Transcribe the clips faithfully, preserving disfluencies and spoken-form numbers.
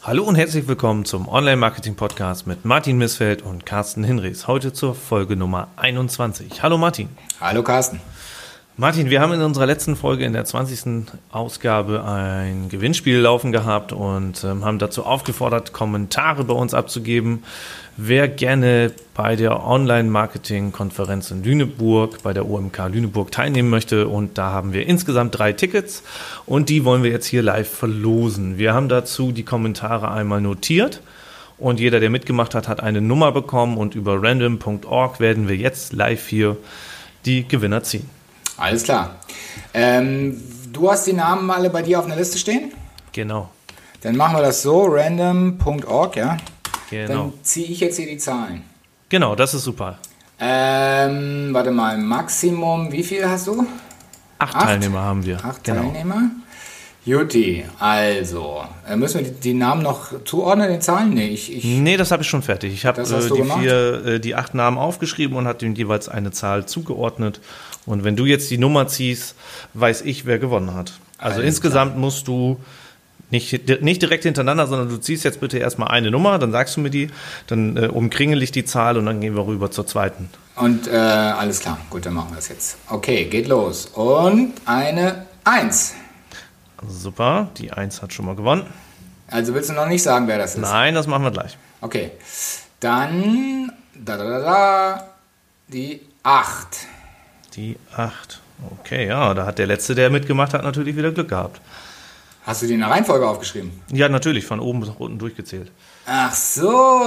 Hallo und herzlich willkommen zum Online-Marketing-Podcast mit Martin Missfeld und Carsten Hinrichs. Heute zur Folge Nummer einundzwanzig. Hallo Martin. Hallo Carsten. Martin, wir haben in unserer letzten Folge, in der zwanzigsten Ausgabe, ein Gewinnspiel laufen gehabt und ähm, haben dazu aufgefordert, Kommentare bei uns abzugeben. Wer gerne bei der Online-Marketing-Konferenz in Lüneburg, bei der O M K Lüneburg teilnehmen möchte, und da haben wir insgesamt drei Tickets und die wollen wir jetzt hier live verlosen. Wir haben dazu die Kommentare einmal notiert und jeder, der mitgemacht hat, hat eine Nummer bekommen und über random punkt org werden wir jetzt live hier die Gewinner ziehen. Alles klar. Ähm, du hast die Namen alle bei dir auf einer Liste stehen? Genau. Dann machen wir das so, random punkt org, ja? Genau. Dann ziehe ich jetzt hier die Zahlen. Genau, das ist super. Ähm, warte mal, Maximum, wie viel hast du? Acht, Acht? Teilnehmer haben wir. Acht genau. Teilnehmer. Jutti, also, äh, müssen wir die, die Namen noch zuordnen, den Zahlen? Nee, ich, ich Nee, das habe ich schon fertig. Ich habe Das hast äh, du die, gemacht? vier, äh, die acht Namen aufgeschrieben und habe ihm jeweils eine Zahl zugeordnet. Und wenn du jetzt die Nummer ziehst, weiß ich, wer gewonnen hat. Also Alles insgesamt musst du nicht, nicht direkt hintereinander, sondern du ziehst jetzt bitte erstmal eine Nummer, dann sagst du mir die, dann äh, umkringel ich die Zahl und dann gehen wir rüber zur zweiten. Und äh, alles klar, gut, dann machen wir das jetzt. Okay, geht los. Und eine Eins. Super, die eins hat schon mal gewonnen. Also willst du noch nicht sagen, wer das ist? Nein, das machen wir gleich. Okay, dann da, da, da, da, die acht. Die acht. Okay, ja, da hat der Letzte, der mitgemacht hat, natürlich wieder Glück gehabt. Hast du die in der Reihenfolge aufgeschrieben? Ja, natürlich, von oben bis nach unten durchgezählt. Ach so,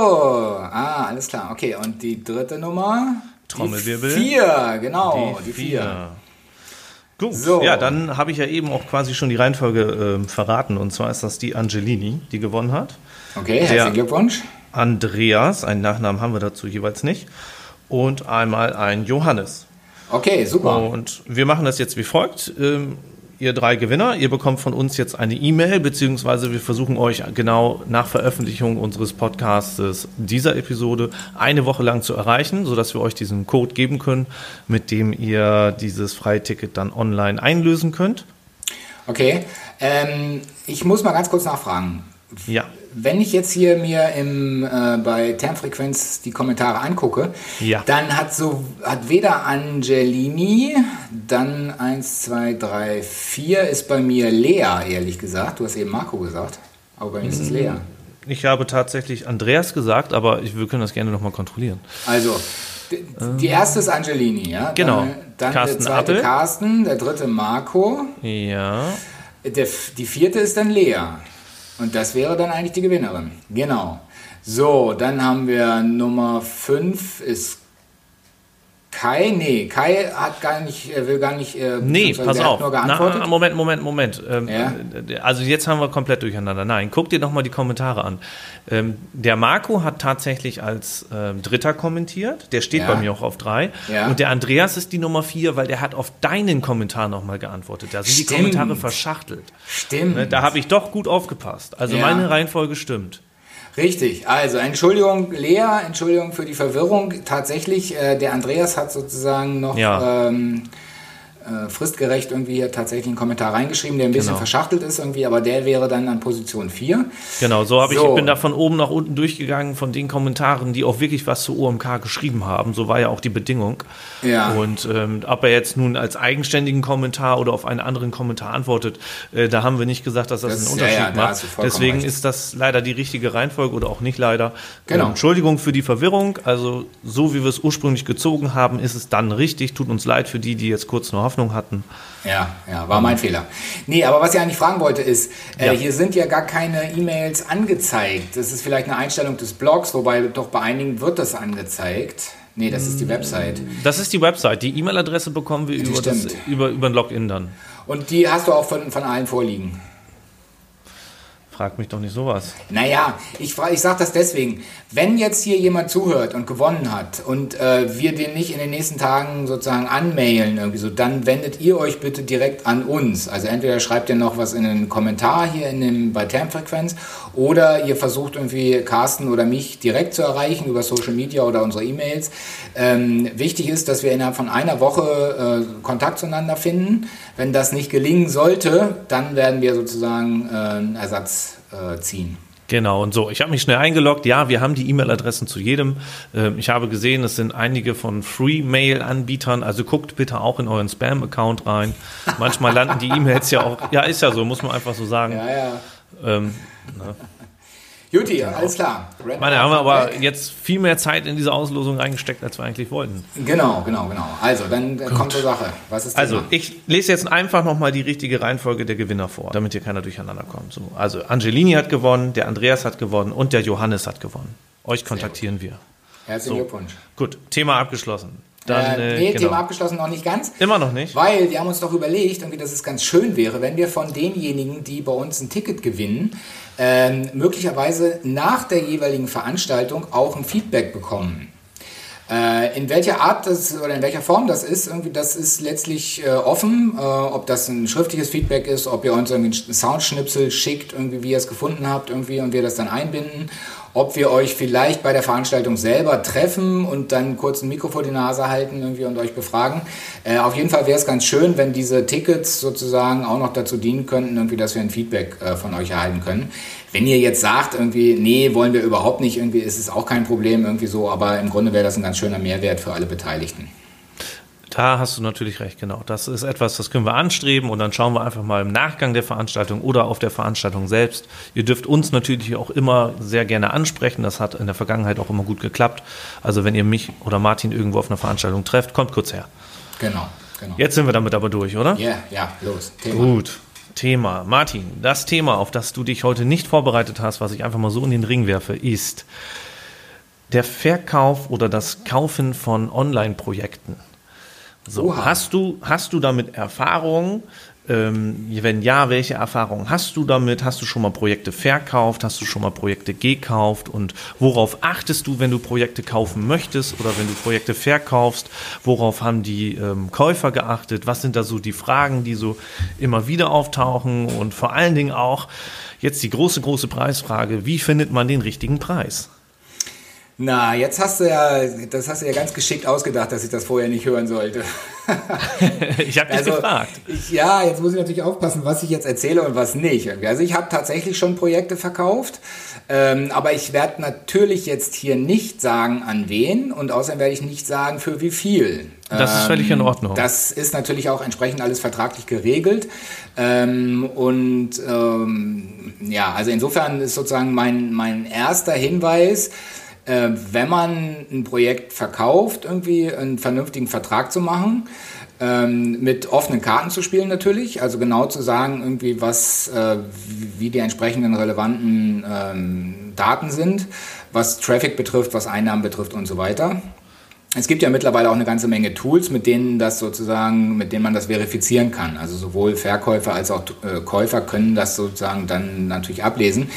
ah, alles klar. Okay, und die dritte Nummer? Trommelwirbel. Die vier, genau, die, Die vier. vier. Gut, So. ja, dann habe ich ja eben auch quasi schon die Reihenfolge äh, verraten. Und zwar ist das die Angelini, die gewonnen hat. Okay, herzlichen Der Glückwunsch. Andreas, einen Nachnamen haben wir dazu jeweils nicht. Und einmal ein Johannes. Okay, super. Und wir machen das jetzt wie folgt. Ähm, ihr drei Gewinner, ihr bekommt von uns jetzt eine E-Mail, beziehungsweise wir versuchen euch genau nach Veröffentlichung unseres Podcasts dieser Episode eine Woche lang zu erreichen, sodass wir euch diesen Code geben können, mit dem ihr dieses Freiticket dann online einlösen könnt. Okay, ähm, ich muss mal ganz kurz nachfragen. Ja. Wenn ich jetzt hier mir im, äh, bei Termfrequenz die Kommentare angucke, Ja. dann hat so hat weder Angelini, dann eins, zwei, drei, vier ist bei mir Lea, ehrlich gesagt. Du hast eben Marco gesagt, aber bei mir ist es Lea. Ich habe tatsächlich Andreas gesagt, aber ich, wir können das gerne nochmal kontrollieren. Also, d- die erste ist Angelini, ja? Genau. Dann, dann Carsten der zweite Appel. Carsten, der dritte Marco, Ja. der, die vierte ist dann Lea. Und das wäre dann eigentlich die Gewinnerin. Genau. So, dann haben wir Nummer fünf ist Kai. Nee, Kai hat gar nicht, er will gar nicht. Äh, Nee, beziehungsweise pass der hat auf. nur geantwortet. Na, Moment, Moment, Moment. Ähm, Ja? äh, Also jetzt haben wir komplett durcheinander. Nein, guck dir nochmal die Kommentare an. Ähm, der Marco hat tatsächlich als ähm, Dritter kommentiert. Der steht Ja. bei mir auch auf drei. Ja. Und der Andreas ist die Nummer vier, weil der hat auf deinen Kommentar nochmal geantwortet. Da sind die Stimmt. Kommentare verschachtelt. Stimmt. Ne, da habe ich doch gut aufgepasst. Also Ja. meine Reihenfolge stimmt. Richtig, also Entschuldigung Lea, Entschuldigung für die Verwirrung. Tatsächlich, äh, der Andreas hat sozusagen noch Ja. ähm, äh, fristgerecht irgendwie hier tatsächlich einen Kommentar reingeschrieben, der ein bisschen Genau. verschachtelt ist irgendwie, aber der wäre dann an Position vier. Genau, so habe ich, So. ich bin da von oben nach unten durchgegangen von den Kommentaren, die auch wirklich was zu O M K geschrieben haben. So war ja auch die Bedingung. Ja. Und ähm, ob er jetzt nun als eigenständigen Kommentar oder auf einen anderen Kommentar antwortet, äh, da haben wir nicht gesagt, dass das, Das- einen ja, Unterschied ja, da macht. hast du vollkommen Deswegen recht. ist das leider die richtige Reihenfolge oder auch nicht leider. Genau. Ähm, Entschuldigung für die Verwirrung. Also so wie wir es ursprünglich gezogen haben, ist es dann richtig. Tut uns leid für die, die jetzt kurz nur Hoffnung hatten. Ja, ja, war mein Fehler. Nee, aber was ich eigentlich fragen wollte ist, äh, Ja. hier sind ja gar keine E-Mails angezeigt. Das ist vielleicht eine Einstellung des Blogs, wobei doch bei einigen wird das angezeigt. Nee, das ist die Website. Das ist die Website. Die E-Mail-Adresse bekommen wir Die über, das, stimmt. über, über ein Login dann. Und die hast du auch von, von allen vorliegen. Frag mich doch nicht sowas. Naja, ich, fra- ich sage das deswegen. Wenn jetzt hier jemand zuhört und gewonnen hat und äh, wir den nicht in den nächsten Tagen sozusagen anmailen, irgendwie so, dann wendet ihr euch bitte direkt an uns. Also entweder schreibt ihr noch was in den Kommentar hier in dem, bei Termfrequenz oder ihr versucht irgendwie Carsten oder mich direkt zu erreichen über Social Media oder unsere E-Mails. Ähm, wichtig ist, dass wir innerhalb von einer Woche äh, Kontakt zueinander finden. Wenn das nicht gelingen sollte, dann werden wir sozusagen äh, einen Ersatz äh, ziehen. Genau, und so. Ich habe mich schnell eingeloggt. Ja, wir haben die E-Mail-Adressen zu jedem. Ich habe gesehen, es sind einige von Free-Mail-Anbietern. Also guckt bitte auch in euren Spam-Account rein. Manchmal landen die E-Mails ja auch. Ja, ist ja so, muss man einfach so sagen. Ja, ja. Ähm, ne. Juti, genau. Alles klar. Red Meine, haben wir aber weg. Jetzt viel mehr Zeit in diese Auslosung reingesteckt, als wir eigentlich wollten. Genau, genau, genau. Also, dann Gut. kommt zur Sache. Was ist Also, ich lese jetzt einfach nochmal die richtige Reihenfolge der Gewinner vor, damit hier keiner durcheinander kommt. So, also, Angelini hat gewonnen, der Andreas hat gewonnen und der Johannes hat gewonnen. Euch kontaktieren wir. Herzlichen so. Glückwunsch. Gut, Thema abgeschlossen. Dann, äh, nee, äh, genau. Thema abgeschlossen noch nicht ganz. Immer noch nicht? Weil wir haben uns doch überlegt, irgendwie, dass es ganz schön wäre, wenn wir von denjenigen, die bei uns ein Ticket gewinnen, ähm, möglicherweise nach der jeweiligen Veranstaltung auch ein Feedback bekommen. Äh, in welcher Art das oder in welcher Form das ist, irgendwie, das ist letztlich äh, offen, äh, ob das ein schriftliches Feedback ist, ob ihr uns irgendwie einen Soundschnipsel schickt, irgendwie, wie ihr es gefunden habt, irgendwie, und wir das dann einbinden. Ob wir euch vielleicht bei der Veranstaltung selber treffen und dann kurz ein Mikro vor die Nase halten irgendwie und euch befragen. Äh, auf jeden Fall wäre es ganz schön, wenn diese Tickets sozusagen auch noch dazu dienen könnten, irgendwie, dass wir ein Feedback äh, von euch erhalten können. Wenn ihr jetzt sagt, irgendwie, nee, wollen wir überhaupt nicht, irgendwie ist es auch kein Problem, irgendwie so, aber im Grunde wäre das ein ganz schöner Mehrwert für alle Beteiligten. Da hast du natürlich recht, genau. Das ist etwas, das können wir anstreben und dann schauen wir einfach mal im Nachgang der Veranstaltung oder auf der Veranstaltung selbst. Ihr dürft uns natürlich auch immer sehr gerne ansprechen. Das hat in der Vergangenheit auch immer gut geklappt. Also wenn ihr mich oder Martin irgendwo auf einer Veranstaltung trefft, kommt kurz her. Genau, genau. Jetzt sind wir damit aber durch, oder? Ja, yeah, ja, los. Thema. Gut. Thema. Martin, das Thema, auf das du dich heute nicht vorbereitet hast, was ich einfach mal so in den Ring werfe, ist der Verkauf oder das Kaufen von Online-Projekten. So, hast du, hast du damit Erfahrung? Ähm, wenn ja, welche Erfahrungen hast du damit? Hast du schon mal Projekte verkauft? Hast du schon mal Projekte gekauft? Und worauf achtest du, wenn du Projekte kaufen möchtest oder wenn du Projekte verkaufst? Worauf haben die ähm, Käufer geachtet? Was sind da so die Fragen, die so immer wieder auftauchen? Und vor allen Dingen auch jetzt die große, große Preisfrage, wie findet man den richtigen Preis? Na, jetzt hast du ja, das hast du ja ganz geschickt ausgedacht, dass ich das vorher nicht hören sollte. Ich habe dich also, gefragt. Ich, ja, jetzt muss ich natürlich aufpassen, was ich jetzt erzähle und was nicht. Also ich habe tatsächlich schon Projekte verkauft, ähm, aber ich werde natürlich jetzt hier nicht sagen, an wen, und außerdem werde ich nicht sagen, für wie viel. Das ist völlig in Ordnung. Das ist natürlich auch entsprechend alles vertraglich geregelt. Ähm, und ähm, ja, also insofern ist sozusagen mein, mein erster Hinweis, Äh, wenn man ein Projekt verkauft, irgendwie einen vernünftigen Vertrag zu machen, ähm, mit offenen Karten zu spielen natürlich, also genau zu sagen, irgendwie was, äh, wie die entsprechenden relevanten ähm, Daten sind, was Traffic betrifft, was Einnahmen betrifft und so weiter. Es gibt ja mittlerweile auch eine ganze Menge Tools, mit denen das sozusagen, mit denen man das verifizieren kann. Also sowohl Verkäufer als auch äh, Käufer können das sozusagen dann natürlich ablesen.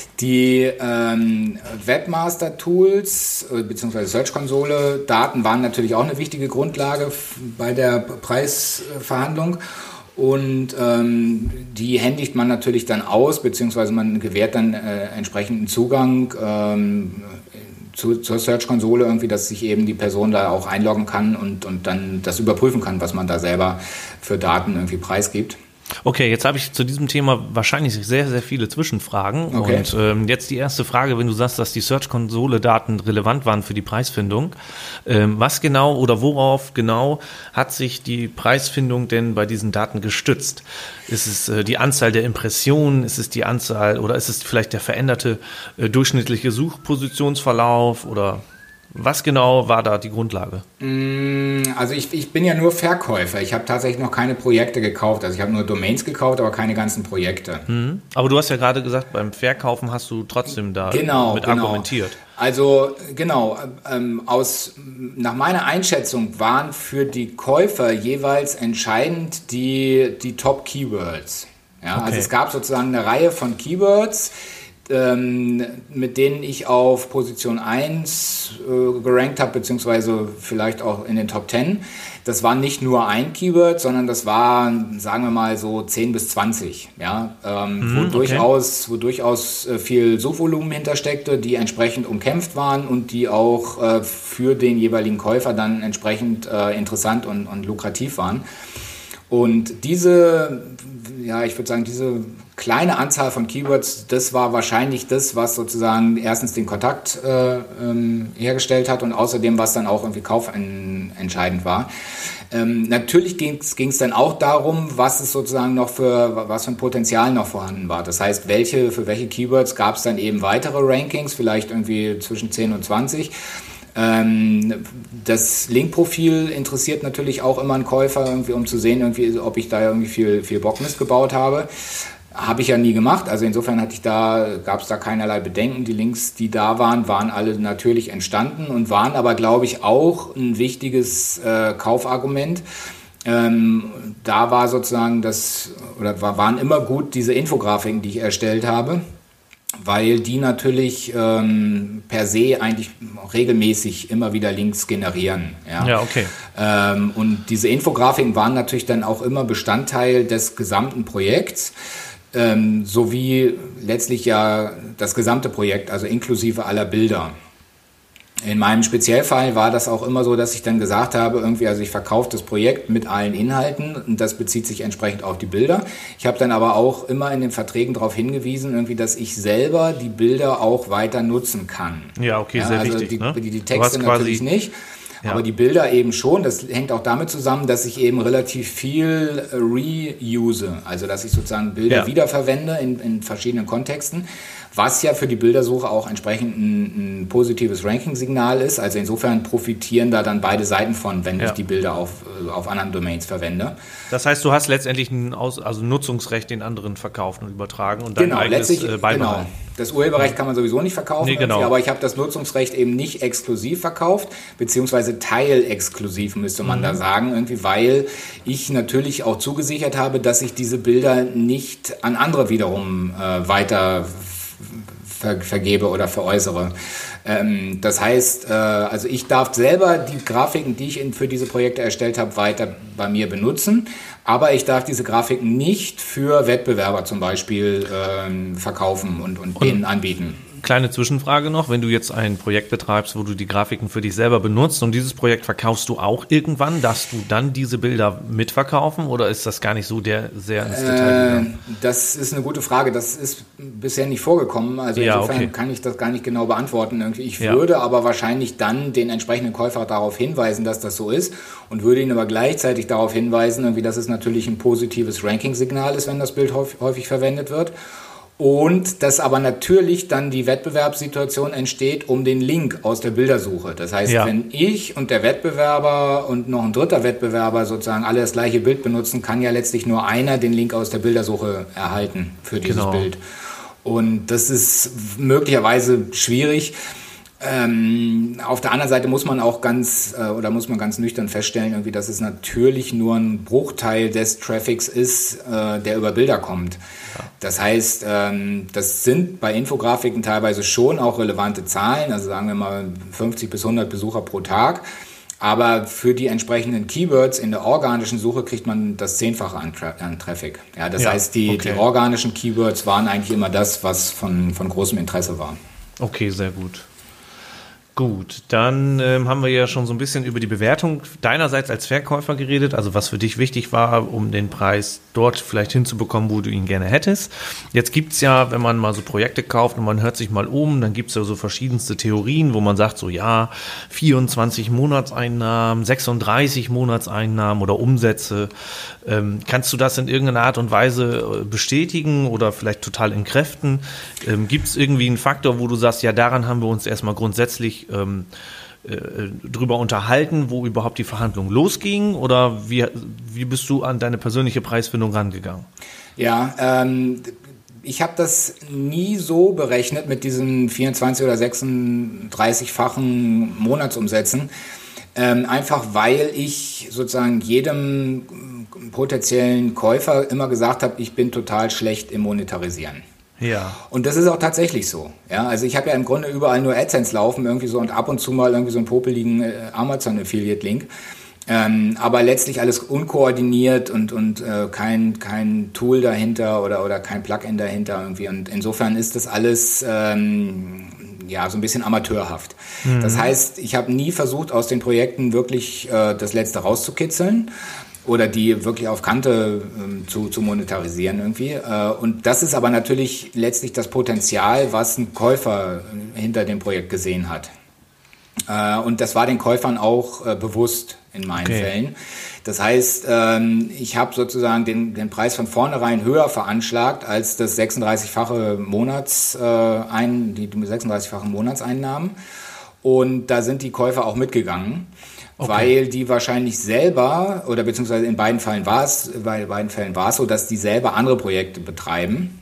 Die ähm, Webmaster-Tools äh, bzw. Search-Konsole, Daten waren natürlich auch eine wichtige Grundlage f- bei der Preisverhandlung, und ähm, die händigt man natürlich dann aus, beziehungsweise man gewährt dann äh, entsprechenden Zugang ähm, zu, zur Search-Konsole, irgendwie, dass sich eben die Person da auch einloggen kann und, und dann das überprüfen kann, was man da selber für Daten irgendwie preisgibt. Okay, jetzt habe ich zu diesem Thema wahrscheinlich sehr, sehr viele Zwischenfragen. Okay. Und ähm, jetzt die erste Frage, wenn du sagst, dass die Search-Konsole-Daten relevant waren für die Preisfindung. Ähm, was genau oder worauf genau hat sich die Preisfindung denn bei diesen Daten gestützt? Ist es äh, die Anzahl der Impressionen? Ist es die Anzahl oder ist es vielleicht der veränderte äh, durchschnittliche Suchpositionsverlauf oder... Was genau war da die Grundlage? Also ich, ich bin ja nur Verkäufer. Ich habe tatsächlich noch keine Projekte gekauft. Also ich habe nur Domains gekauft, aber keine ganzen Projekte. Mhm. Aber du hast ja gerade gesagt, beim Verkaufen hast du trotzdem da genau, mit genau. argumentiert. Also genau, ähm, aus, nach meiner Einschätzung waren für die Käufer jeweils entscheidend die, die Top-Keywords. Ja, okay. Also es gab sozusagen eine Reihe von Keywords, Ähm, mit denen ich auf Position eins äh, gerankt habe, beziehungsweise vielleicht auch in den Top zehn. Das war nicht nur ein Keyword, sondern das waren, sagen wir mal, so zehn bis zwanzig, ja, ähm, mm, wo, okay. durchaus, wo durchaus äh, viel Suchvolumen hintersteckte, die entsprechend umkämpft waren und die auch äh, für den jeweiligen Käufer dann entsprechend äh, interessant und, und lukrativ waren. Und diese, ja, ich würde sagen, diese kleine Anzahl von Keywords, das war wahrscheinlich das, was sozusagen erstens den Kontakt äh, ähm, hergestellt hat und außerdem, was dann auch irgendwie kaufentscheidend war. Ähm, natürlich ging es dann auch darum, was es sozusagen noch für, was für ein Potenzial noch vorhanden war. Das heißt, welche, für welche Keywords gab es dann eben weitere Rankings, vielleicht irgendwie zwischen zehn und zwanzig. Ähm, das Linkprofil interessiert natürlich auch immer einen Käufer, irgendwie, um zu sehen, irgendwie, ob ich da irgendwie viel, viel Bockmist gebaut habe. Habe ich ja nie gemacht, also insofern hatte ich da, gab es da keinerlei Bedenken. Die Links, die da waren, waren alle natürlich entstanden und waren aber, glaube ich, auch ein wichtiges äh, Kaufargument. Ähm, da war sozusagen das, oder war, waren immer gut diese Infografiken, die ich erstellt habe, weil die natürlich ähm, per se eigentlich regelmäßig immer wieder Links generieren. Ja, ja okay. Ähm, und diese Infografiken waren natürlich dann auch immer Bestandteil des gesamten Projekts. Ähm, sowie letztlich ja das gesamte Projekt, also inklusive aller Bilder. In meinem Speziellfall war das auch immer so, dass ich dann gesagt habe, irgendwie, also ich verkaufe das Projekt mit allen Inhalten und das bezieht sich entsprechend auf die Bilder. Ich habe dann aber auch immer in den Verträgen darauf hingewiesen, irgendwie, dass ich selber die Bilder auch weiter nutzen kann. Ja, okay, ja, sehr also wichtig. Die, ne? die, die Texte natürlich nicht. Ja. Aber die Bilder eben schon, das hängt auch damit zusammen, dass ich eben relativ viel reuse, also dass ich sozusagen Bilder ja. wiederverwende in, in verschiedenen Kontexten, was ja für die Bildersuche auch entsprechend ein, ein positives Ranking-Signal ist. Also insofern profitieren da dann beide Seiten von, wenn ja. ich die Bilder auf, auf anderen Domains verwende. Das heißt, du hast letztendlich ein Aus, also Nutzungsrecht den anderen verkauft und übertragen und dein genau, eigenes letztlich, äh, beibehalten. Genau. Das Urheberrecht kann man sowieso nicht verkaufen, nee, genau. aber ich habe das Nutzungsrecht eben nicht exklusiv verkauft, beziehungsweise teilexklusiv, müsste man mhm. da sagen, irgendwie, weil ich natürlich auch zugesichert habe, dass ich diese Bilder nicht an andere wiederum äh, weiter ver- vergebe oder veräußere. Ähm, das heißt, äh, also ich darf selber die Grafiken, die ich in, für diese Projekte erstellt habe, weiter bei mir benutzen. Aber ich darf diese Grafiken nicht für Wettbewerber zum Beispiel ähm, verkaufen und, und, und denen anbieten. Kleine Zwischenfrage noch, wenn du jetzt ein Projekt betreibst, wo du die Grafiken für dich selber benutzt und dieses Projekt verkaufst du auch irgendwann, darfst du dann diese Bilder mitverkaufen oder ist das gar nicht so der, sehr ins Detail gegangen? Äh, das ist eine gute Frage, das ist bisher nicht vorgekommen, also ja, insofern okay. kann ich das gar nicht genau beantworten. Ich ja. würde aber wahrscheinlich dann den entsprechenden Käufer darauf hinweisen, dass das so ist und würde ihn aber gleichzeitig darauf hinweisen, dass es natürlich ein positives Ranking-Signal ist, wenn das Bild häufig, häufig verwendet wird. Und dass aber natürlich dann die Wettbewerbssituation entsteht um den Link aus der Bildersuche. Das heißt, ja. wenn ich und der Wettbewerber und noch ein dritter Wettbewerber sozusagen alle das gleiche Bild benutzen, kann ja letztlich nur einer den Link aus der Bildersuche erhalten für dieses genau. Bild. Und das ist möglicherweise schwierig. Ähm, auf der anderen Seite muss man auch ganz äh, oder muss man ganz nüchtern feststellen, irgendwie, dass es natürlich nur ein Bruchteil des Traffics ist, äh, der über Bilder kommt. Ja. Das heißt, ähm, das sind bei Infografiken teilweise schon auch relevante Zahlen, also sagen wir mal fünfzig bis hundert Besucher pro Tag. Aber für die entsprechenden Keywords in der organischen Suche kriegt man das Zehnfache an, Tra- an Traffic. Ja, das ja, heißt, die, okay. die organischen Keywords waren eigentlich immer das, was von, von großem Interesse war. Okay, sehr gut. Gut, dann ähm, haben wir ja schon so ein bisschen über die Bewertung deinerseits als Verkäufer geredet, also was für dich wichtig war, um den Preis dort vielleicht hinzubekommen, wo du ihn gerne hättest. Jetzt gibt's ja, wenn man mal so Projekte kauft und man hört sich mal um, dann gibt's ja so verschiedenste Theorien, wo man sagt so, ja, vierundzwanzig Monatseinnahmen, sechsunddreißig Monatseinnahmen oder Umsätze. Ähm, kannst du das in irgendeiner Art und Weise bestätigen oder vielleicht total entkräften? Ähm, gibt's irgendwie einen Faktor, wo du sagst, ja, daran haben wir uns erstmal grundsätzlich Ähm, äh, drüber unterhalten, wo überhaupt die Verhandlung losging oder wie, wie bist du an deine persönliche Preisfindung rangegangen? Ja, ähm, ich habe das nie so berechnet mit diesen vierundzwanzig- oder sechsunddreißig-fachen Monatsumsätzen, ähm, einfach weil ich sozusagen jedem potenziellen Käufer immer gesagt habe, ich bin total schlecht im Monetarisieren. Ja. Und das ist auch tatsächlich so. Ja, also ich habe ja im Grunde überall nur AdSense laufen, irgendwie so und ab und zu mal irgendwie so einen popeligen äh, Amazon-Affiliate-Link. Ähm, aber letztlich alles unkoordiniert und, und äh, kein, kein Tool dahinter oder, oder kein Plugin dahinter irgendwie. Und insofern ist das alles ähm, ja so ein bisschen amateurhaft. Mhm. Das heißt, ich habe nie versucht, aus den Projekten wirklich äh, das Letzte rauszukitzeln. oder die wirklich auf Kante äh, zu, zu monetarisieren irgendwie. Äh, und das ist aber natürlich letztlich das Potenzial, was ein Käufer hinter dem Projekt gesehen hat. Äh, und das war den Käufern auch äh, bewusst in meinen okay. Fällen. Das heißt, ähm, ich habe sozusagen den, den Preis von vornherein höher veranschlagt als das sechsunddreißigfache Monats, äh, ein, die sechsunddreißigfachen Monatseinnahmen. Und da sind die Käufer auch mitgegangen. Okay. Weil die wahrscheinlich selber, oder beziehungsweise in beiden Fällen war es, bei beiden Fällen war es so, dass die selber andere Projekte betreiben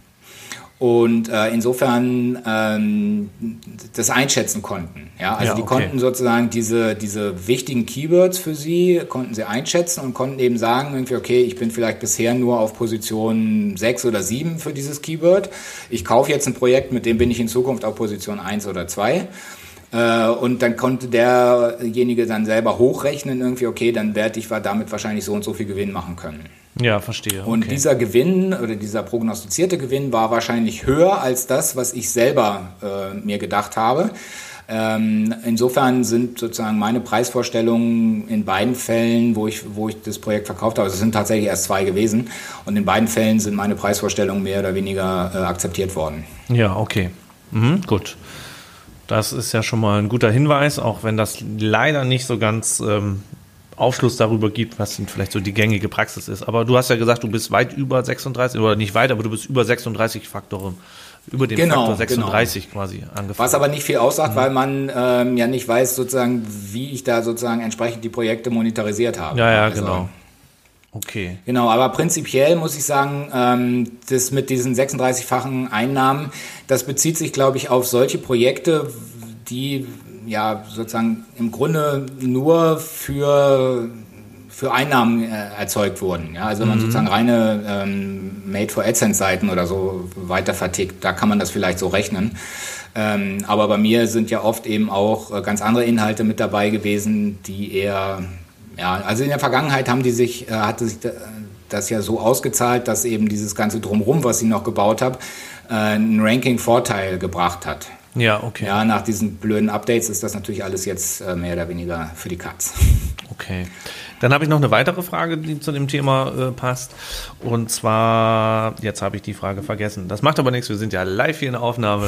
und äh, insofern ähm, das einschätzen konnten. Ja, also ja, die okay. konnten sozusagen diese diese wichtigen Keywords für sie, konnten sie einschätzen und konnten eben sagen, irgendwie, okay, ich bin vielleicht bisher nur auf Position sechs oder sieben für dieses Keyword. Ich kaufe jetzt ein Projekt, mit dem bin ich in Zukunft auf Position eins oder zwei. Und dann konnte derjenige dann selber hochrechnen, irgendwie, okay, dann werde ich damit wahrscheinlich so und so viel Gewinn machen können. Ja, verstehe. Okay. Und dieser Gewinn oder dieser prognostizierte Gewinn war wahrscheinlich höher als das, was ich selber äh, mir gedacht habe. Ähm, insofern sind sozusagen meine Preisvorstellungen in beiden Fällen, wo ich, wo ich das Projekt verkauft habe, also es sind tatsächlich erst zwei gewesen, und in beiden Fällen sind meine Preisvorstellungen mehr oder weniger äh, akzeptiert worden. Ja, okay. Mhm, gut. Das ist ja schon mal ein guter Hinweis, auch wenn das leider nicht so ganz ähm, Aufschluss darüber gibt, was vielleicht so die gängige Praxis ist. Aber du hast ja gesagt, du bist weit über sechsunddreißig, oder nicht weit, aber du bist über sechsunddreißig Faktoren, über den genau, Faktor sechsunddreißig genau. quasi angefangen. Was aber nicht viel aussagt, mhm. weil man ähm, ja nicht weiß, sozusagen, wie ich da sozusagen entsprechend die Projekte monetarisiert habe. Ja, ja, also, genau. Okay. Genau, aber prinzipiell muss ich sagen, ähm, das mit diesen sechsunddreißigfachen Einnahmen, das bezieht sich, glaube ich, auf solche Projekte, die ja sozusagen im Grunde nur für, für Einnahmen äh, erzeugt wurden. Ja? Also wenn man mhm. sozusagen reine ähm, Made-for-AdSense-Seiten oder so weiter vertickt, da kann man das vielleicht so rechnen. Ähm, aber bei mir sind ja oft eben auch äh, ganz andere Inhalte mit dabei gewesen, die eher... Ja, also in der Vergangenheit haben die sich, äh, hatte sich das ja so ausgezahlt, dass eben dieses ganze Drumherum, was ich noch gebaut habe, äh, einen Ranking-Vorteil gebracht hat. Ja, okay. Ja, nach diesen blöden Updates ist das natürlich alles jetzt äh, mehr oder weniger für die Katz. Okay. Dann habe ich noch eine weitere Frage, die zu dem Thema äh, passt. Und zwar, jetzt habe ich die Frage vergessen. Das macht aber nichts, wir sind ja live hier in der Aufnahme.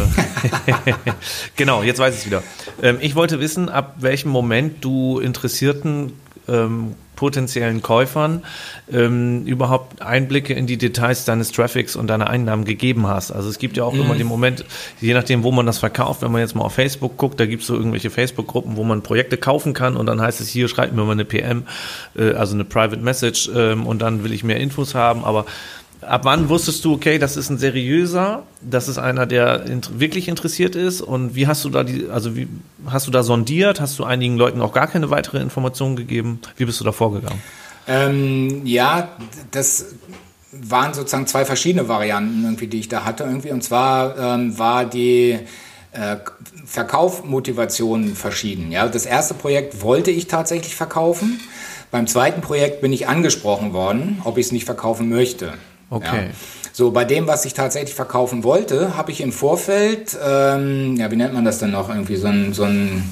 Genau, jetzt weiß ich es wieder. Ähm, ich wollte wissen, ab welchem Moment du Interessierten Ähm, potenziellen Käufern ähm, überhaupt Einblicke in die Details deines Traffics und deiner Einnahmen gegeben hast. Also es gibt ja auch mhm. immer den Moment, je nachdem, wo man das verkauft, wenn man jetzt mal auf Facebook guckt, da gibt es so irgendwelche Facebook-Gruppen, wo man Projekte kaufen kann und dann heißt es, hier schreibt mir mal eine P M, äh, also eine Private Message ähm, und dann will ich mehr Infos haben, aber ab wann wusstest du, okay, das ist ein seriöser, das ist einer, der int- wirklich interessiert ist, und wie hast du da die, also wie hast du da sondiert? Hast du einigen Leuten auch gar keine weitere Informationen gegeben? Wie bist du da vorgegangen? Ähm, ja, das waren sozusagen zwei verschiedene Varianten irgendwie, die ich da hatte irgendwie, und zwar ähm, war die äh, Verkaufmotivation verschieden. Ja, das erste Projekt wollte ich tatsächlich verkaufen. Beim zweiten Projekt bin ich angesprochen worden, ob ich es nicht verkaufen möchte. Okay. Ja. So, bei dem, was ich tatsächlich verkaufen wollte, habe ich im Vorfeld, ähm, ja, wie nennt man das denn noch, irgendwie so ein, so ein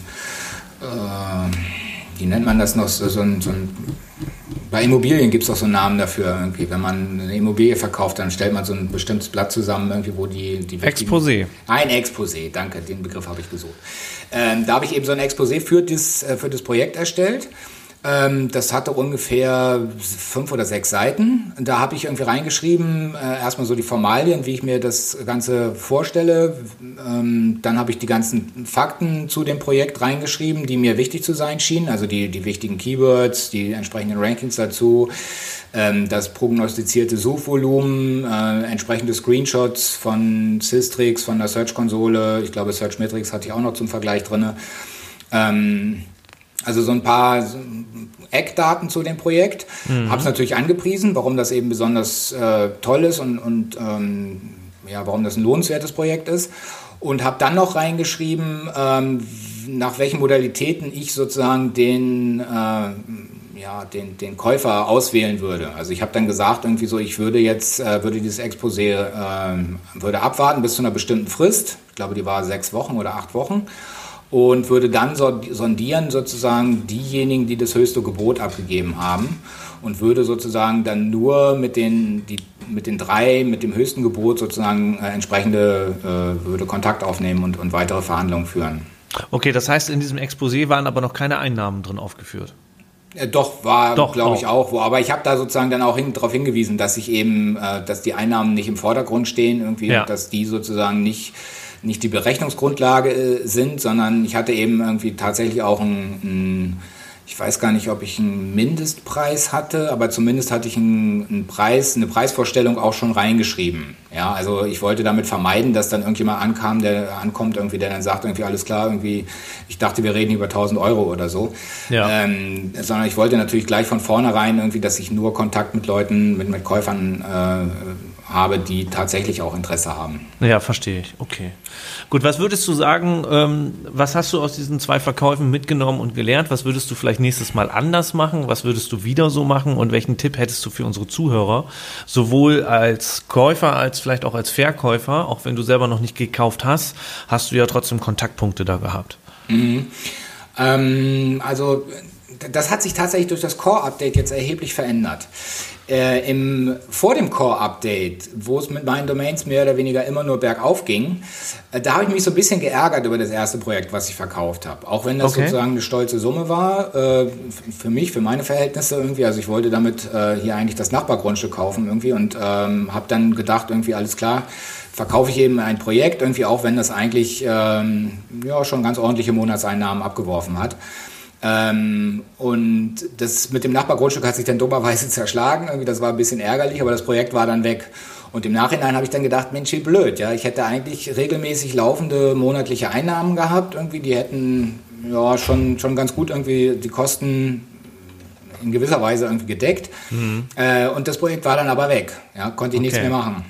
äh, wie nennt man das noch, so, so ein, so ein bei Immobilien gibt es auch so einen Namen dafür, irgendwie, wenn man eine Immobilie verkauft, dann stellt man so ein bestimmtes Blatt zusammen, irgendwie, wo die... die Exposé. Ein Exposé, danke, den Begriff habe ich gesucht. Ähm, da habe ich eben so ein Exposé für das, äh, für das Projekt erstellt. Das hatte ungefähr fünf oder sechs Seiten. Da habe ich irgendwie reingeschrieben, äh, erstmal so die Formalien, wie ich mir das Ganze vorstelle. Ähm, dann habe ich die ganzen Fakten zu dem Projekt reingeschrieben, die mir wichtig zu sein schienen. Also die, die wichtigen Keywords, die entsprechenden Rankings dazu, ähm, das prognostizierte Suchvolumen, äh, entsprechende Screenshots von Systrix, von der Search-Konsole. Ich glaube, Searchmetrics hatte ich auch noch zum Vergleich drin. Ähm, Also so ein paar Eckdaten zu dem Projekt. Mhm. Habe es natürlich angepriesen, warum das eben besonders äh, toll ist und, und ähm, ja, warum das ein lohnenswertes Projekt ist. Und habe dann noch reingeschrieben, ähm, nach welchen Modalitäten ich sozusagen den, äh, ja, den, den Käufer auswählen würde. Also ich habe dann gesagt, irgendwie so, ich würde jetzt, äh, würde dieses Exposé, äh, würde abwarten bis zu einer bestimmten Frist. Ich glaube, die war sechs Wochen oder acht Wochen. und würde dann sondieren sozusagen diejenigen, die das höchste Gebot abgegeben haben und würde sozusagen dann nur mit den, die, mit den drei, mit dem höchsten Gebot sozusagen äh, entsprechende, äh, würde Kontakt aufnehmen und, und weitere Verhandlungen führen. Okay, das heißt, in diesem Exposé waren aber noch keine Einnahmen drin aufgeführt. Äh, doch, war, Doch, glaube ich, auch. auch. Wo, aber ich habe da sozusagen dann auch hin, darauf hingewiesen, dass ich eben, äh, dass die Einnahmen nicht im Vordergrund stehen irgendwie, Ja. und dass die sozusagen nicht, nicht die Berechnungsgrundlage äh, sind, sondern ich hatte eben irgendwie tatsächlich auch ein, ein ich weiß gar nicht, ob ich einen Mindestpreis hatte, aber zumindest hatte ich einen, einen Preis, eine Preisvorstellung auch schon reingeschrieben. Ja, also ich wollte damit vermeiden, dass dann irgendjemand ankam, der ankommt, irgendwie, der dann sagt, irgendwie alles klar, irgendwie, ich dachte, wir reden über tausend Euro oder so. Ja. Ähm, sondern ich wollte natürlich gleich von vornherein irgendwie, dass ich nur Kontakt mit Leuten, mit, mit Käufern äh, habe, die tatsächlich auch Interesse haben. Ja, verstehe ich. Okay. Gut, was würdest du sagen, ähm, was hast du aus diesen zwei Verkäufen mitgenommen und gelernt? Was würdest du vielleicht nächstes Mal anders machen? Was würdest du wieder so machen? Und welchen Tipp hättest du für unsere Zuhörer? Sowohl als Käufer als vielleicht auch als Verkäufer, auch wenn du selber noch nicht gekauft hast, hast du ja trotzdem Kontaktpunkte da gehabt. Mhm. Ähm, also das hat sich tatsächlich durch das Core-Update jetzt erheblich verändert. Äh, im, vor dem Core-Update, wo es mit meinen Domains mehr oder weniger immer nur bergauf ging, äh, da habe ich mich so ein bisschen geärgert über das erste Projekt, was ich verkauft habe. Auch wenn das Okay. sozusagen eine stolze Summe war, äh, für mich, für meine Verhältnisse irgendwie. Also ich wollte damit äh, hier eigentlich das Nachbargrundstück kaufen irgendwie und ähm, habe dann gedacht, irgendwie alles klar, verkaufe ich eben ein Projekt, irgendwie auch wenn das eigentlich ähm, ja, schon ganz ordentliche Monatseinnahmen abgeworfen hat. Ähm, und das mit dem Nachbargrundstück hat sich dann dummerweise zerschlagen. Irgendwie, das war ein bisschen ärgerlich, aber das Projekt war dann weg. Und im Nachhinein habe ich dann gedacht, Mensch, wie blöd. Ja? Ich hätte eigentlich regelmäßig laufende monatliche Einnahmen gehabt. Irgendwie, die hätten ja, schon, schon ganz gut irgendwie die Kosten in gewisser Weise irgendwie gedeckt. Mhm. Äh, und das Projekt war dann aber weg. Ja? Konnte ich okay. nichts mehr machen.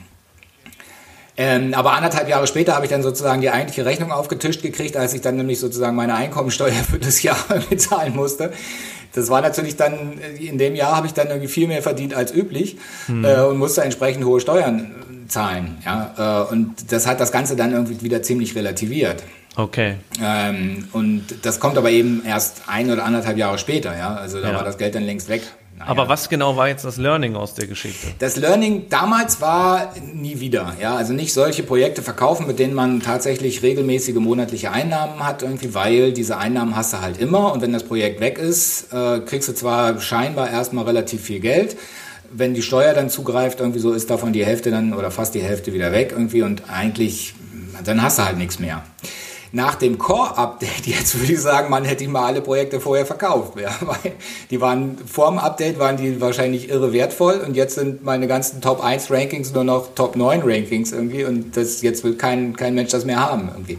Ähm, aber anderthalb Jahre später habe ich dann sozusagen die eigentliche Rechnung aufgetischt gekriegt, als ich dann nämlich sozusagen meine Einkommensteuer für das Jahr bezahlen musste. Das war natürlich dann, in dem Jahr habe ich dann irgendwie viel mehr verdient als üblich hm. äh, und musste entsprechend hohe Steuern zahlen. Ja? Äh, und das hat das Ganze dann irgendwie wieder ziemlich relativiert. Okay. Ähm, und das kommt aber eben erst ein oder anderthalb Jahre später. Ja? Also da ja. war das Geld dann längst weg. Naja. Aber was genau war jetzt das Learning aus der Geschichte? Das Learning damals war nie wieder. Ja? Also nicht solche Projekte verkaufen, mit denen man tatsächlich regelmäßige monatliche Einnahmen hat, irgendwie, weil diese Einnahmen hast du halt immer. Und wenn das Projekt weg ist, äh, kriegst du zwar scheinbar erstmal relativ viel Geld. Wenn die Steuer dann zugreift, irgendwie so ist davon die Hälfte dann oder fast die Hälfte wieder weg irgendwie und eigentlich, dann hast du halt nichts mehr. Nach dem Core-Update, jetzt würde ich sagen, man hätte mal alle Projekte vorher verkauft. Ja, weil die waren, vor dem Update waren die wahrscheinlich irre wertvoll und jetzt sind meine ganzen Top eins Rankings nur noch Top neun Rankings irgendwie und das, jetzt will kein, kein Mensch das mehr haben irgendwie.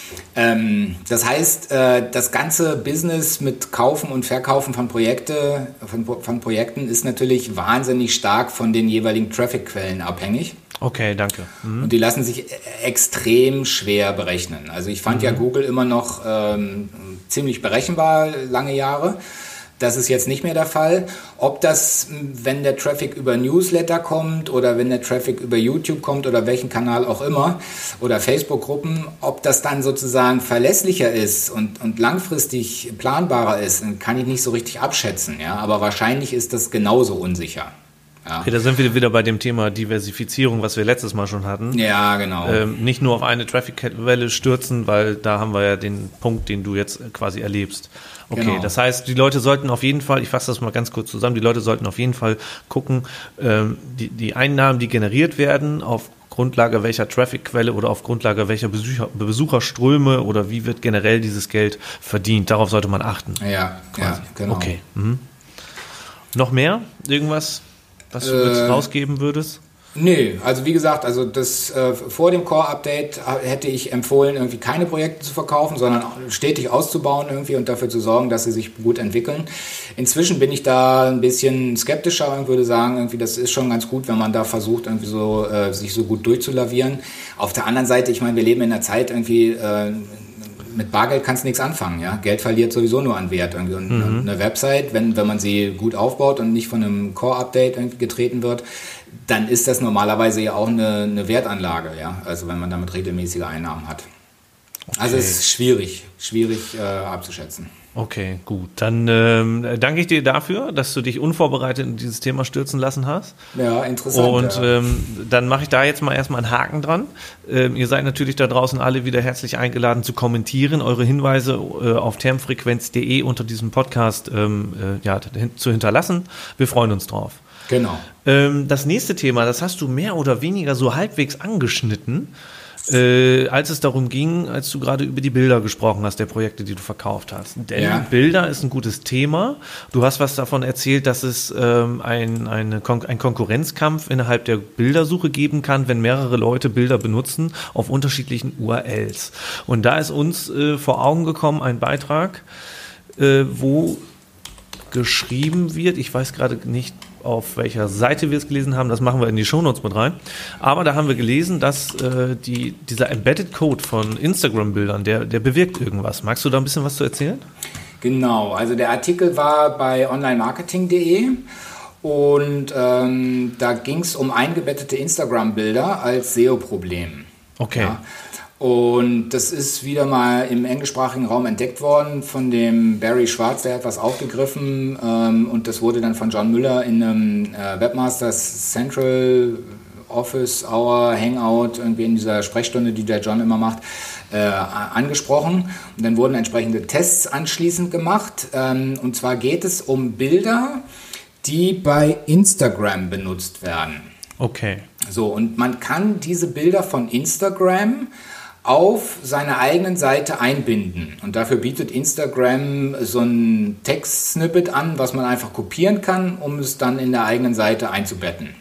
Ähm, das heißt, äh, das ganze Business mit Kaufen und Verkaufen von, Projekte, von, von Projekten ist natürlich wahnsinnig stark von den jeweiligen Traffic-Quellen abhängig. Okay, danke. Mhm. Und die lassen sich extrem schwer berechnen. Also ich fand mhm. ja Google immer noch ähm, ziemlich berechenbar lange Jahre. Das ist jetzt nicht mehr der Fall. Ob das, wenn der Traffic über Newsletter kommt oder wenn der Traffic über YouTube kommt oder welchen Kanal auch immer oder Facebook-Gruppen, ob das dann sozusagen verlässlicher ist und, und langfristig planbarer ist, kann ich nicht so richtig abschätzen. Ja? Aber wahrscheinlich ist das genauso unsicher. Ja. Okay, da sind wir wieder bei dem Thema Diversifizierung, was wir letztes Mal schon hatten. Ja, genau. Ähm, nicht nur auf eine Traffic-Welle stürzen, weil da haben wir ja den Punkt, den du jetzt quasi erlebst. Okay, genau. Das heißt, die Leute sollten auf jeden Fall, ich fasse das mal ganz kurz zusammen, die Leute sollten auf jeden Fall gucken, ähm, die, die Einnahmen, die generiert werden, auf Grundlage welcher Traffic-Quelle oder auf Grundlage welcher Besucher, Besucherströme oder wie wird generell dieses Geld verdient. Darauf sollte man achten. Ja, ja, genau. Okay. Mhm. Noch mehr? Irgendwas, was du jetzt äh, rausgeben würdest? Nee, also wie gesagt, also das äh, vor dem Core-Update hätte ich empfohlen, irgendwie keine Projekte zu verkaufen, sondern stetig auszubauen irgendwie und dafür zu sorgen, dass sie sich gut entwickeln. Inzwischen bin ich da ein bisschen skeptischer und würde sagen, irgendwie das ist schon ganz gut, wenn man da versucht, irgendwie so äh, sich so gut durchzulavieren. Auf der anderen Seite, ich meine, wir leben in einer Zeit irgendwie äh, mit Bargeld kannst du nichts anfangen, ja. Geld verliert sowieso nur an Wert irgendwie. Und mhm. eine Website, wenn, wenn man sie gut aufbaut und nicht von einem Core-Update irgendwie getreten wird, dann ist das normalerweise ja auch eine, eine Wertanlage, ja. Also wenn man damit regelmäßige Einnahmen hat. Okay. Also es ist schwierig, schwierig äh, abzuschätzen. Okay, gut. Dann ähm, danke ich dir dafür, dass du dich unvorbereitet in dieses Thema stürzen lassen hast. Ja, interessant. Und ja. ähm, dann mache ich da jetzt mal erstmal einen Haken dran. Ähm, ihr seid natürlich da draußen alle wieder herzlich eingeladen zu kommentieren, eure Hinweise äh, auf termfrequenz punkt de unter diesem Podcast ähm, äh, ja, zu hinterlassen. Wir freuen uns drauf. Genau. Ähm, das nächste Thema, das hast du mehr oder weniger so halbwegs angeschnitten. Äh, als es darum ging, als du gerade über die Bilder gesprochen hast, der Projekte, die du verkauft hast. Denn ja. Bilder ist ein gutes Thema. Du hast was davon erzählt, dass es ähm, ein, eine Kon- ein Konkurrenzkampf innerhalb der Bildersuche geben kann, wenn mehrere Leute Bilder benutzen auf unterschiedlichen U R Ls. Und da ist uns äh, vor Augen gekommen ein Beitrag, äh, wo geschrieben wird, ich weiß gerade nicht, auf welcher Seite wir es gelesen haben, das machen wir in die Shownotes mit rein, aber da haben wir gelesen, dass äh, die, dieser Embedded Code von Instagram-Bildern, der, der bewirkt irgendwas. Magst du da ein bisschen was zu erzählen? Genau, also der Artikel war bei online marketing punkt de und ähm, da ging es um eingebettete Instagram-Bilder als S E O-Problem. Okay. Ja. Und das ist wieder mal im englischsprachigen Raum entdeckt worden von dem Barry Schwartz, der hat was aufgegriffen ähm, und das wurde dann von John Müller in einem äh, Webmasters Central Office Hour Hangout, irgendwie in dieser Sprechstunde, die der John immer macht, äh, angesprochen. Und dann wurden entsprechende Tests anschließend gemacht. Ähm, und zwar geht es um Bilder, die bei Instagram benutzt werden. Okay. So, und man kann diese Bilder von Instagram auf seiner eigenen Seite einbinden. Und dafür bietet Instagram so ein Text-Snippet an, was man einfach kopieren kann, um es dann in der eigenen Seite einzubetten.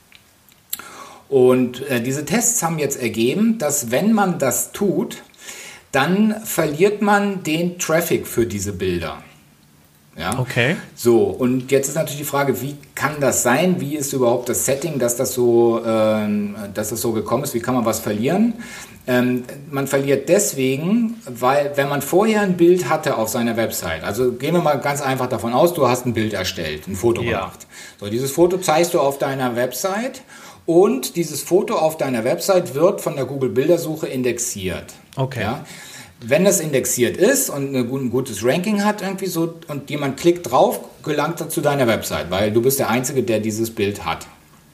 Und äh, diese Tests haben jetzt ergeben, dass wenn man das tut, dann verliert man den Traffic für diese Bilder. Ja? Okay. So, und jetzt ist natürlich die Frage, wie kann das sein? Wie ist überhaupt das Setting, dass das so, ähm, dass das so gekommen ist? Wie kann man was verlieren? Ähm, man verliert deswegen, weil wenn man vorher ein Bild hatte auf seiner Website, also gehen wir mal ganz einfach davon aus, du hast ein Bild erstellt, ein Foto Ja. gemacht. So, dieses Foto zeigst du auf deiner Website und dieses Foto auf deiner Website wird von der Google-Bildersuche indexiert. Okay. Ja? Wenn das indexiert ist und ein gutes Ranking hat irgendwie so und jemand klickt drauf, gelangt er zu deiner Website, weil du bist der Einzige, der dieses Bild hat.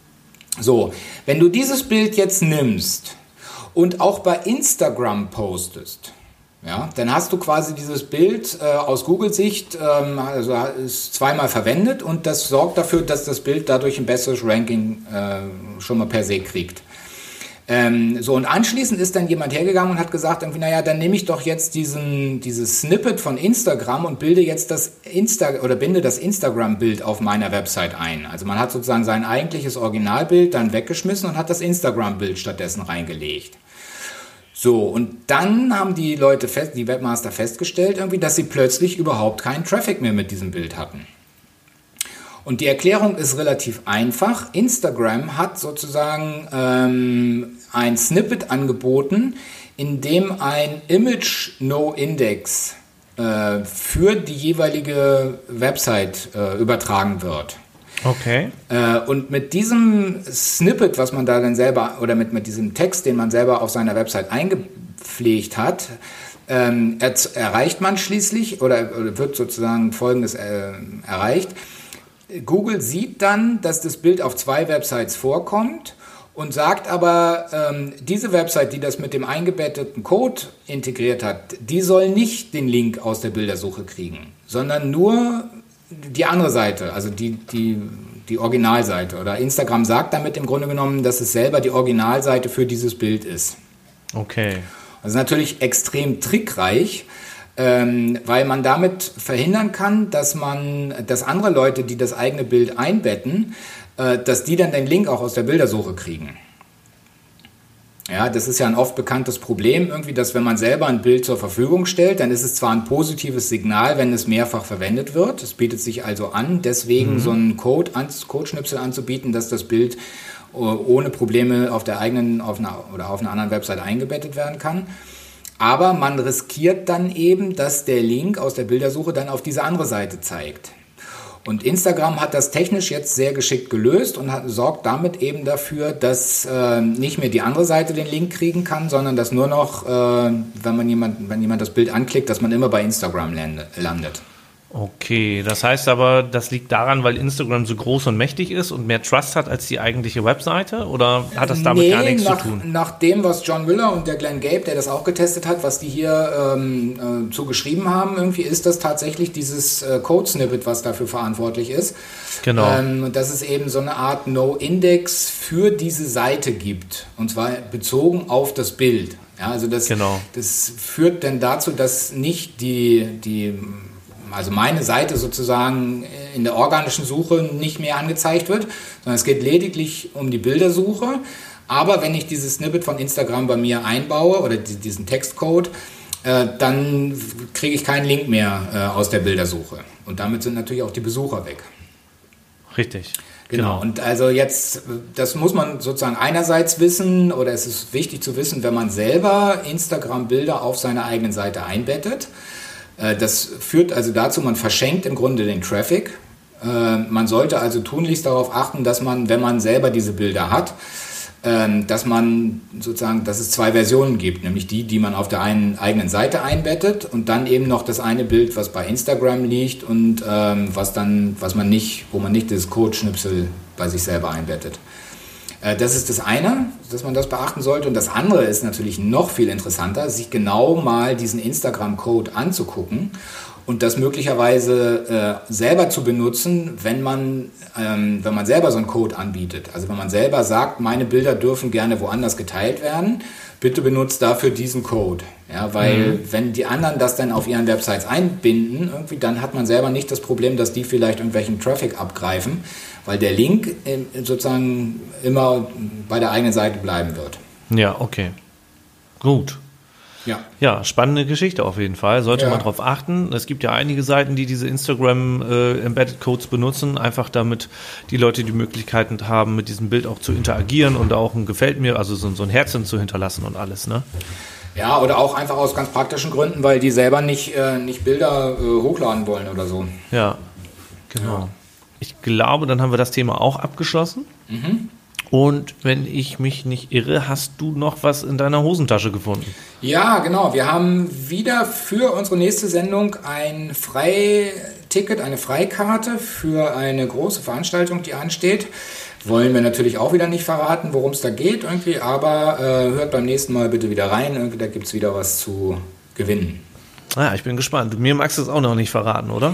So, wenn du dieses Bild jetzt nimmst und auch bei Instagram postest, ja, dann hast du quasi dieses Bild äh, aus Google-Sicht, ähm, also ist zweimal verwendet und das sorgt dafür, dass das Bild dadurch ein besseres Ranking äh, schon mal per se kriegt. Ähm, so, und anschließend ist dann jemand hergegangen und hat gesagt, irgendwie, naja, dann nehme ich doch jetzt diesen, dieses Snippet von Instagram und bilde jetzt das Insta oder binde das Instagram-Bild auf meiner Website ein. Also man hat sozusagen sein eigentliches Originalbild dann weggeschmissen und hat das Instagram-Bild stattdessen reingelegt. So, und dann haben die Leute, fest, die Webmaster festgestellt, irgendwie, dass sie plötzlich überhaupt keinen Traffic mehr mit diesem Bild hatten. Und die Erklärung ist relativ einfach. Instagram hat sozusagen ähm, ein Snippet angeboten, in dem ein Image-No-Index äh, für die jeweilige Website äh, übertragen wird. Okay. Äh, und mit diesem Snippet, was man da dann selber, oder mit, mit diesem Text, den man selber auf seiner Website eingepflegt hat, ähm, er, erreicht man schließlich, oder, oder wird sozusagen Folgendes äh, erreicht. Google sieht dann, dass das Bild auf zwei Websites vorkommt und sagt aber, ähm, diese Website, die das mit dem eingebetteten Code integriert hat, die soll nicht den Link aus der Bildersuche kriegen, sondern nur die andere Seite, also die, die, die Originalseite. Oder Instagram sagt damit im Grunde genommen, dass es selber die Originalseite für dieses Bild ist. Okay. Das ist natürlich extrem trickreich, ähm, weil man damit verhindern kann, dass man, dass andere Leute, die das eigene Bild einbetten, äh, dass die dann den Link auch aus der Bildersuche kriegen. Ja, das ist ja ein oft bekanntes Problem, irgendwie, dass wenn man selber ein Bild zur Verfügung stellt, dann ist es zwar ein positives Signal, wenn es mehrfach verwendet wird. Es bietet sich also an, deswegen mhm. so einen Code, Codeschnipsel anzubieten, dass das Bild ohne Probleme auf der eigenen auf einer, oder auf einer anderen Website eingebettet werden kann. Aber man riskiert dann eben, dass der Link aus der Bildersuche dann auf diese andere Seite zeigt. Und Instagram hat das technisch jetzt sehr geschickt gelöst und hat, sorgt damit eben dafür, dass äh, nicht mehr die andere Seite den Link kriegen kann, sondern dass nur noch, äh, wenn man jemand, wenn jemand das Bild anklickt, dass man immer bei Instagram landet. Okay, das heißt aber, das liegt daran, weil Instagram so groß und mächtig ist und mehr Trust hat als die eigentliche Webseite? Oder hat das damit nee, gar nichts nach, zu tun? Nach dem, was John Müller und der Glenn Gabe, der das auch getestet hat, was die hier ähm, äh, zu geschrieben haben, irgendwie ist das tatsächlich dieses äh, Code-Snippet, was dafür verantwortlich ist. Genau. Ähm, dass es eben so eine Art No-Index für diese Seite gibt. Und zwar bezogen auf das Bild. Ja, also das, genau. das führt dann dazu, dass nicht die... die also meine Seite sozusagen in der organischen Suche nicht mehr angezeigt wird, sondern es geht lediglich um die Bildersuche. Aber wenn ich dieses Snippet von Instagram bei mir einbaue oder diesen Textcode, äh, dann kriege ich keinen Link mehr äh, aus der Bildersuche. Und damit sind natürlich auch die Besucher weg. Richtig. Genau. genau. Und also jetzt, das muss man sozusagen einerseits wissen, oder es ist wichtig zu wissen, wenn man selber Instagram-Bilder auf seiner eigenen Seite einbettet. Das führt also dazu, man verschenkt im Grunde den Traffic. Man sollte also tunlichst darauf achten, dass man, wenn man selber diese Bilder hat, dass man sozusagen, dass es zwei Versionen gibt, nämlich die, die man auf der einen eigenen Seite einbettet und dann eben noch das eine Bild, was bei Instagram liegt und was dann, was man nicht, wo man nicht das Codeschnipsel bei sich selber einbettet. Das ist das eine, dass man das beachten sollte. Und das andere ist natürlich noch viel interessanter, sich genau mal diesen Instagram-Code anzugucken und das möglicherweise äh, selber zu benutzen, wenn man, ähm, wenn man selber so einen Code anbietet. Also wenn man selber sagt, meine Bilder dürfen gerne woanders geteilt werden, bitte benutzt dafür diesen Code. Ja, weil mhm. wenn die anderen das dann auf ihren Websites einbinden, irgendwie, dann hat man selber nicht das Problem, dass die vielleicht irgendwelchen Traffic abgreifen, weil der Link sozusagen immer bei der eigenen Seite bleiben wird. Ja, okay. Gut. Ja. Ja, spannende Geschichte auf jeden Fall. Sollte ja. man darauf achten. Es gibt ja einige Seiten, die diese Instagram äh, Embedded Codes benutzen, einfach damit die Leute die Möglichkeiten haben, mit diesem Bild auch zu interagieren und auch ein Gefällt mir, also so, so ein Herzchen zu hinterlassen und alles, ne? Ja, oder auch einfach aus ganz praktischen Gründen, weil die selber nicht, äh, nicht Bilder äh, hochladen wollen oder so. Ja, genau. Ja. Ich glaube, dann haben wir das Thema auch abgeschlossen. Mhm. Und wenn ich mich nicht irre, hast du noch was in deiner Hosentasche gefunden? Ja, genau. Wir haben wieder für unsere nächste Sendung ein Freiticket, eine Freikarte für eine große Veranstaltung, die ansteht. Wollen wir natürlich auch wieder nicht verraten, worum es da geht, irgendwie, aber äh, hört beim nächsten Mal bitte wieder rein. Irgendwie, da gibt es wieder was zu gewinnen. Ah, ich bin gespannt. Mir magst du es auch noch nicht verraten, oder?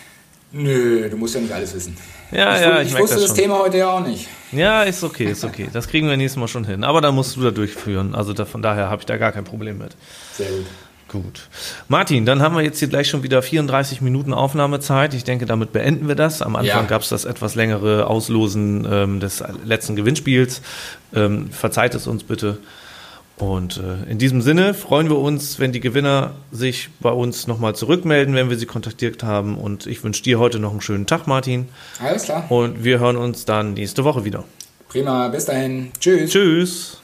Nö, du musst ja nicht alles wissen. Ja, ich, ja, ich, ich ich wusste das, das Thema heute ja auch nicht. Ja, ist okay, ist okay. Das kriegen wir nächstes Mal schon hin. Aber da musst du da durchführen. Also da, von daher habe ich da gar kein Problem mit. Sehr gut. Gut. Martin, dann haben wir jetzt hier gleich schon wieder vierunddreißig Minuten Aufnahmezeit. Ich denke, damit beenden wir das. Am Anfang ja. gab es das etwas längere Auslosen ähm, des letzten Gewinnspiels. Ähm, verzeiht es uns bitte. Und äh, in diesem Sinne freuen wir uns, wenn die Gewinner sich bei uns nochmal zurückmelden, wenn wir sie kontaktiert haben. Und ich wünsche dir heute noch einen schönen Tag, Martin. Alles klar. Und wir hören uns dann nächste Woche wieder. Prima, bis dahin. Tschüss. Tschüss.